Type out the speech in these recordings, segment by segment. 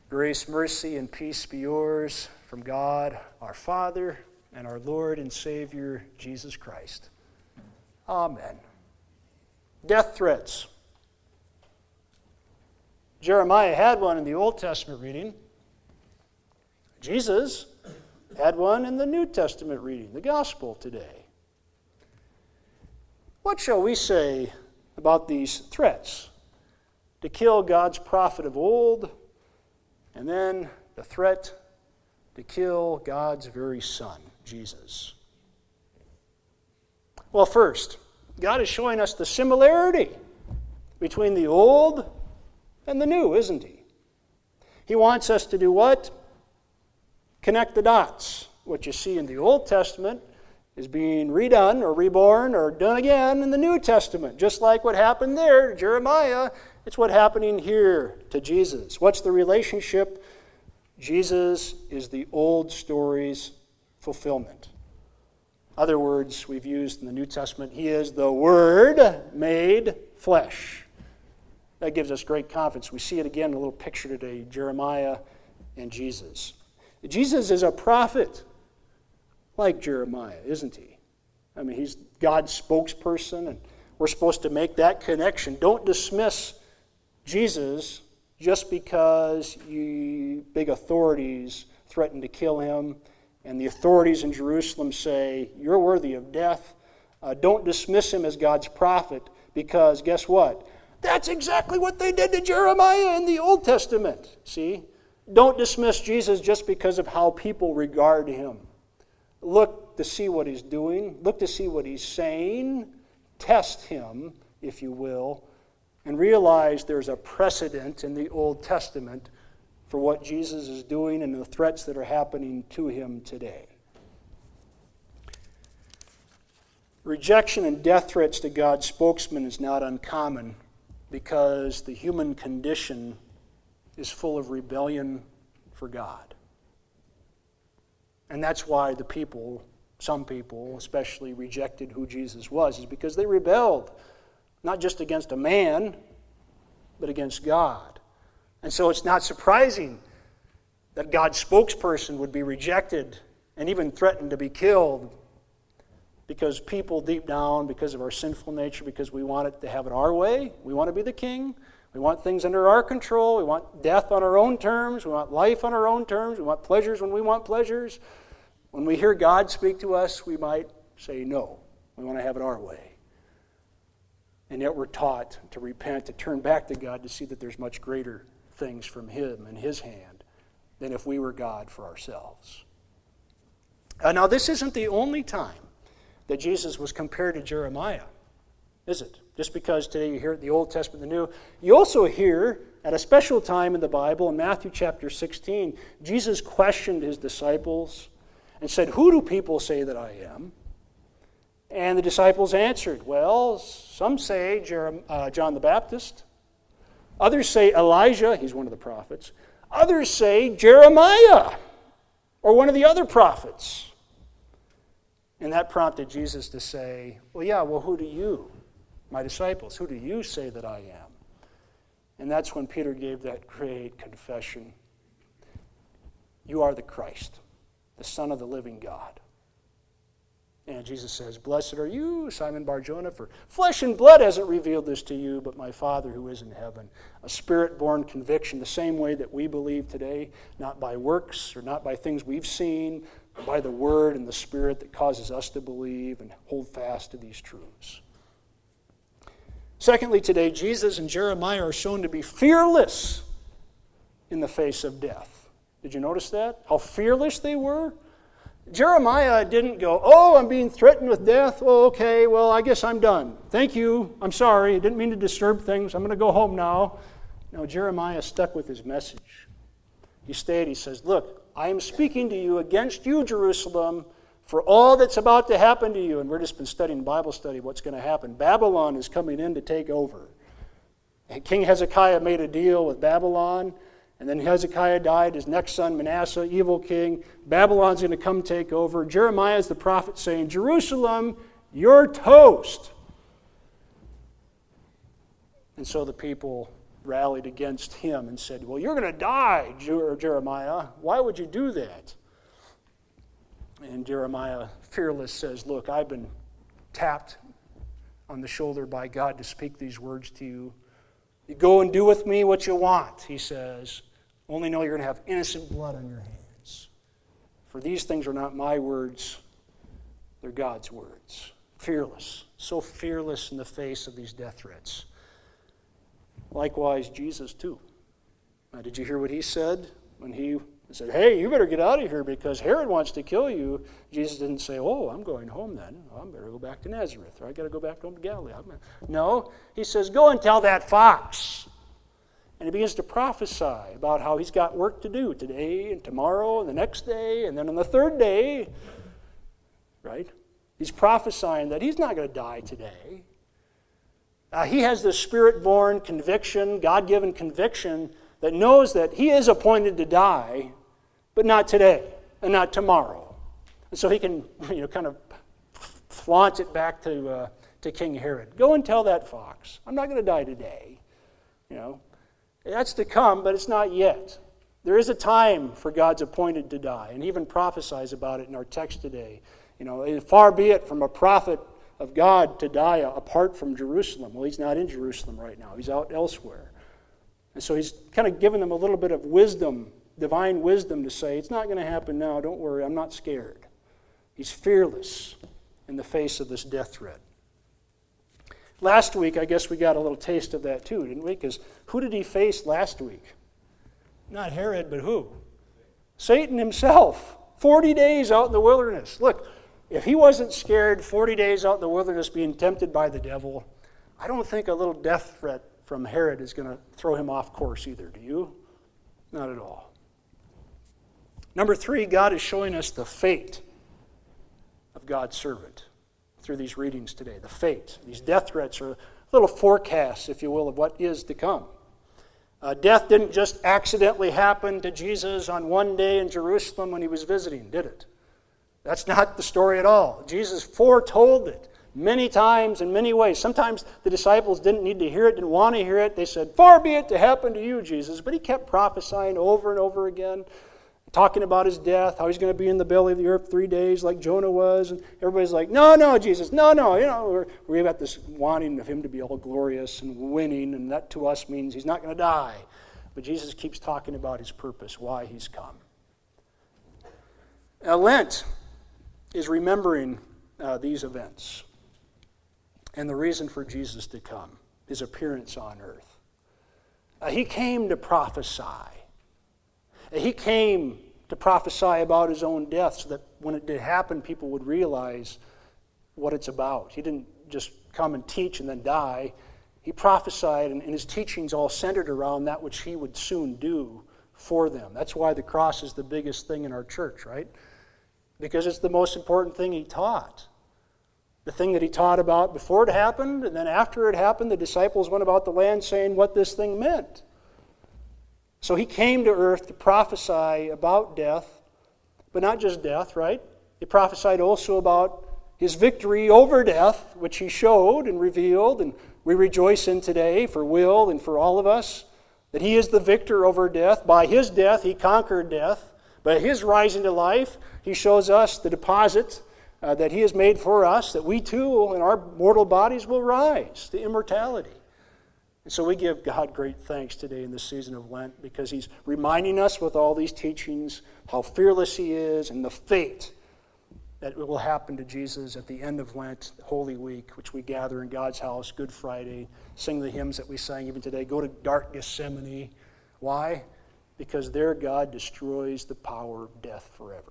Grace, mercy, and peace be yours from God, our Father, and our Lord and Savior, Jesus Christ. Amen. Death threats. Jeremiah had one in the Old Testament reading. Jesus had one in the New Testament reading, the Gospel today. What shall we say about these threats? To kill God's prophet of old, and then the threat to kill God's very Son, Jesus. Well, first, God is showing us the similarity between the old and the new, isn't He? He wants us to do what? Connect the dots. What you see in the Old Testament is being redone or reborn or done again in the New Testament. Just like what happened there to Jeremiah, it's what's happening here to Jesus. What's the relationship? Jesus is the old story's fulfillment. Other words we've used in the New Testament, He is the Word made flesh. That gives us great confidence. We see it again in a little picture today, Jeremiah and Jesus. Jesus is a prophet like Jeremiah, isn't he? I mean, he's God's spokesperson, and we're supposed to make that connection. Don't dismiss Jesus just because big authorities threaten to kill him, and the authorities in Jerusalem say, you're worthy of death. Don't dismiss him as God's prophet, because guess what? That's exactly what they did to Jeremiah in the Old Testament. See? Don't dismiss Jesus just because of how people regard him. Look to see what he's doing. Look to see what he's saying. Test him, if you will, and realize there's a precedent in the Old Testament for what Jesus is doing and the threats that are happening to him today. Rejection and death threats to God's spokesman is not uncommon because the human condition is full of rebellion for God. And that's why some people especially, rejected who Jesus was, is because they rebelled, not just against a man, but against God. And so it's not surprising that God's spokesperson would be rejected and even threatened to be killed, because people deep down, because of our sinful nature, because we want it to have it our way, we want to be the king, we want things under our control, we want death on our own terms, we want life on our own terms, we want pleasures when we want pleasures. When we hear God speak to us, we might say no. We want to have it our way. And yet we're taught to repent, to turn back to God, to see that there's much greater things from Him and His hand than if we were God for ourselves. Now, this isn't the only time that Jesus was compared to Jeremiah, is it? Just because today you hear it in the Old Testament and the New. You also hear, at a special time in the Bible, in Matthew chapter 16, Jesus questioned His disciples and said, "Who do people say that I am?" And the disciples answered, "Well, some say John the Baptist. Others say Elijah," he's one of the prophets. "Others say Jeremiah, or one of the other prophets." And that prompted Jesus to say, well, who do you, my disciples, who do you say that I am? And that's when Peter gave that great confession. You are the Christ, the Son of the living God. And Jesus says, "Blessed are you, Simon Bar-Jonah, for flesh and blood hasn't revealed this to you, but my Father who is in heaven." A spirit-born conviction, the same way that we believe today, not by works or not by things we've seen, but by the Word and the Spirit that causes us to believe and hold fast to these truths. Secondly, today, Jesus and Jeremiah are shown to be fearless in the face of death. Did you notice that? How fearless they were? Jeremiah didn't go, I'm being threatened with death. Okay, I guess I'm done. Thank you. I'm sorry. I didn't mean to disturb things. I'm going to go home now. No, Jeremiah stuck with his message. He stayed. He says, "Look, I am speaking to you against you, Jerusalem, for all that's about to happen to you." And we've just been studying Bible study what's going to happen. Babylon is coming in to take over. And King Hezekiah made a deal with Babylon. And then Hezekiah died, his next son Manasseh, evil king. Babylon's going to come take over. Jeremiah is the prophet saying, "Jerusalem, you're toast." And so the people rallied against him and said, well, you're going to die, Jeremiah. Why would you do that? And Jeremiah, fearless, says, look, I've been tapped on the shoulder by God to speak these words to you. You go and do with me what you want, he says. Only know you're going to have innocent blood on your hands. For these things are not my words, they're God's words. Fearless. So fearless in the face of these death threats. Likewise, Jesus too. Now, did you hear what he said when he said, hey, you better get out of here because Herod wants to kill you? Jesus didn't say, oh, I'm going home then. I better go back to Nazareth, or I got to go back home to Galilee. No, he says, go and tell that fox. And he begins to prophesy about how he's got work to do today and tomorrow and the next day and then on the third day. Right? He's prophesying that he's not going to die today. He has this Spirit-born conviction, God-given conviction, that knows that he is appointed to die, but not today and not tomorrow. And so he can, kind of flaunt it back to King Herod. Go and tell that fox, I'm not going to die today. That's to come, but it's not yet. There is a time for God's appointed to die, and he even prophesies about it in our text today. Far be it from a prophet of God to die apart from Jerusalem. Well, he's not in Jerusalem right now. He's out elsewhere. And so he's kind of given them a little bit of wisdom, divine wisdom, to say, it's not going to happen now. Don't worry, I'm not scared. He's fearless in the face of this death threat. Last week, I guess we got a little taste of that too, didn't we? Because who did he face last week? Not Herod, but who? Satan himself. 40 days out in the wilderness. Look, if he wasn't scared 40 days out in the wilderness being tempted by the devil, I don't think a little death threat from Herod is going to throw him off course either. Do you? Not at all. Number 3, God is showing us the fate of God's servant through these readings today. The fate. These death threats are little forecasts, if you will, of what is to come. Death didn't just accidentally happen to Jesus on one day in Jerusalem when he was visiting, did it? That's not the story at all. Jesus foretold it many times in many ways. Sometimes the disciples didn't need to hear it, didn't want to hear it. They said, far be it to happen to you, Jesus. But he kept prophesying over and over again, talking about his death, how he's going to be in the belly of the earth 3 days like Jonah was. And everybody's like, no, Jesus, no. We've got this wanting of him to be all glorious and winning, and that to us means he's not going to die. But Jesus keeps talking about his purpose, why he's come. Now, Lent is remembering these events and the reason for Jesus to come, his appearance on earth. He came to prophesy. He came to prophesy about his own death so that when it did happen, people would realize what it's about. He didn't just come and teach and then die. He prophesied, and his teachings all centered around that which he would soon do for them. That's why the cross is the biggest thing in our church, right? Because it's the most important thing he taught. The thing that he taught about before it happened, and then after it happened, the disciples went about the land saying what this thing meant. So he came to earth to prophesy about death, but not just death, right? He prophesied also about his victory over death, which he showed and revealed, and we rejoice in today for Will and for all of us, that he is the victor over death. By his death, he conquered death. By his rising to life, he shows us the deposit that he has made for us, that we too, in our mortal bodies, will rise to immortality. And so we give God great thanks today in this season of Lent because he's reminding us with all these teachings how fearless he is and the fate that will happen to Jesus at the end of Lent, Holy Week, which we gather in God's house, Good Friday, sing the hymns that we sang even today, go to dark Gethsemane. Why? Because there God destroys the power of death forever.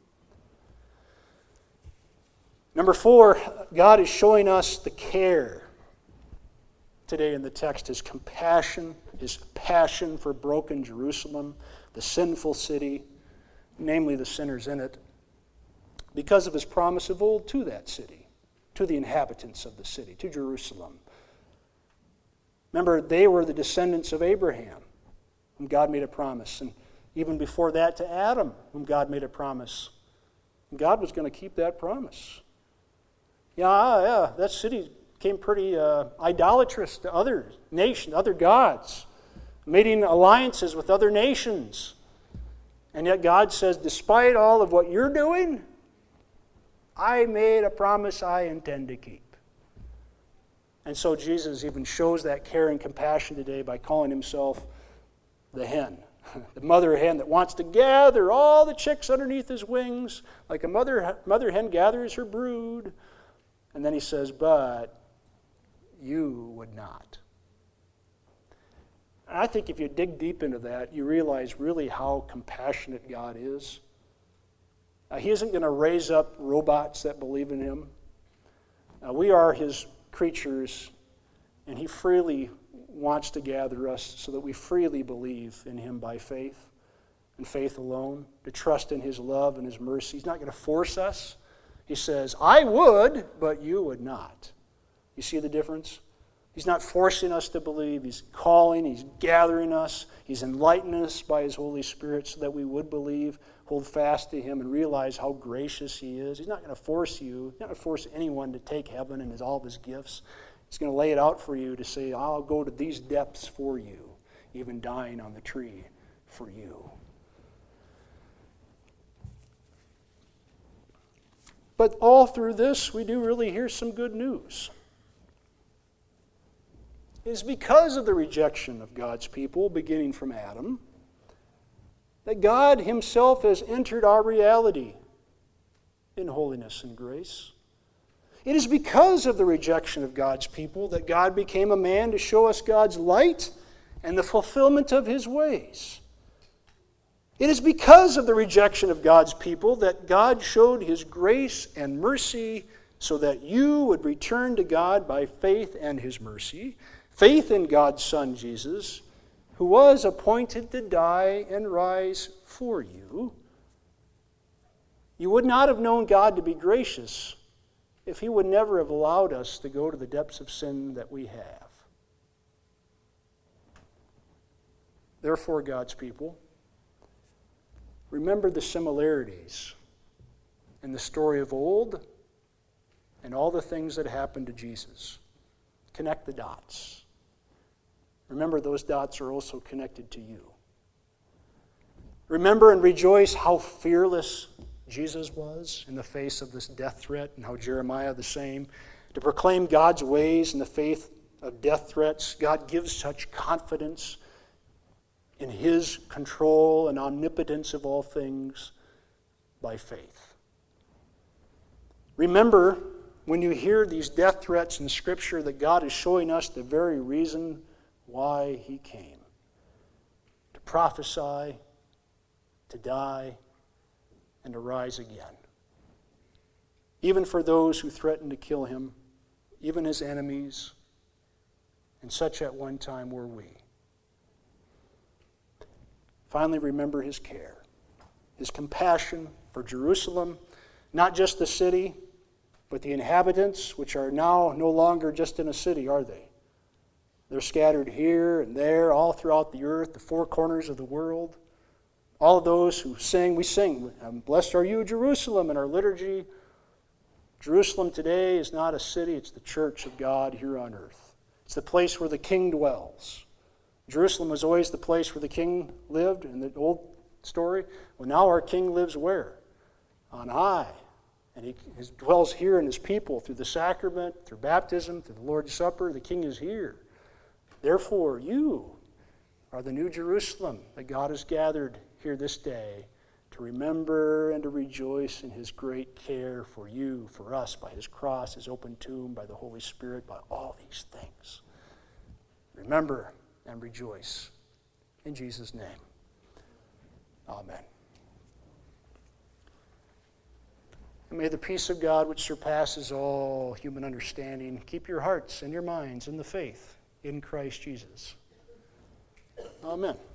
Number 4, God is showing us the care today in the text, his compassion, his passion for broken Jerusalem, the sinful city, namely the sinners in it, because of his promise of old to that city, to the inhabitants of the city, to Jerusalem. Remember, they were the descendants of Abraham, whom God made a promise, and even before that to Adam, whom God made a promise. And God was going to keep that promise. Yeah, that city became pretty idolatrous to other nations, other gods. making alliances with other nations. And yet God says, despite all of what you're doing, I made a promise I intend to keep. And so Jesus even shows that care and compassion today by calling himself the hen. The mother hen that wants to gather all the chicks underneath his wings, like a mother hen gathers her brood. And then he says, but you would not. And I think if you dig deep into that, you realize really how compassionate God is. He isn't going to raise up robots that believe in him. We are his creatures, and he freely wants to gather us so that we freely believe in him by faith and faith alone, to trust in his love and his mercy. He's not going to force us. He says, I would, but you would not. You see the difference? He's not forcing us to believe. He's calling, he's gathering us, he's enlightening us by his Holy Spirit so that we would believe, hold fast to him, and realize how gracious he is. He's not going to force you. He's not going to force anyone to take heaven and all of his gifts. He's going to lay it out for you to say, I'll go to these depths for you, even dying on the tree for you. But all through this, we do really hear some good news. It is because of the rejection of God's people, beginning from Adam, that God himself has entered our reality in holiness and grace. It is because of the rejection of God's people that God became a man to show us God's light and the fulfillment of his ways. It is because of the rejection of God's people that God showed his grace and mercy so that you would return to God by faith and his mercy, faith in God's Son Jesus, who was appointed to die and rise for you. You would not have known God to be gracious if he would never have allowed us to go to the depths of sin that we have. Therefore, God's people, remember the similarities in the story of old and all the things that happened to Jesus. Connect the dots. Remember, those dots are also connected to you. Remember and rejoice how fearless Jesus was in the face of this death threat, and how Jeremiah the same. To proclaim God's ways in the face of death threats, God gives such confidence in his control and omnipotence of all things by faith. Remember, when you hear these death threats in Scripture, that God is showing us the very reason why he came. To prophesy, to die, and to rise again. Even for those who threatened to kill him, even his enemies, and such at one time were we. Finally, remember his care, his compassion for Jerusalem, not just the city, but the inhabitants, which are now no longer just in a city, are they? They're scattered here and there, all throughout the earth, the four corners of the world. All of those who sing, we sing, blessed are you, Jerusalem, in our liturgy. Jerusalem today is not a city, it's the church of God here on earth. It's the place where the king dwells. Jerusalem was always the place where the king lived in the old story. Well, now our king lives where? On high. And he dwells here in his people through the sacrament, through baptism, through the Lord's Supper. The king is here. Therefore, you are the new Jerusalem that God has gathered here this day to remember and to rejoice in his great care for you, for us, by his cross, his open tomb, by the Holy Spirit, by all these things. Remember and rejoice. In Jesus' name, amen. And may the peace of God, which surpasses all human understanding, keep your hearts and your minds in the faith in Christ Jesus. Amen.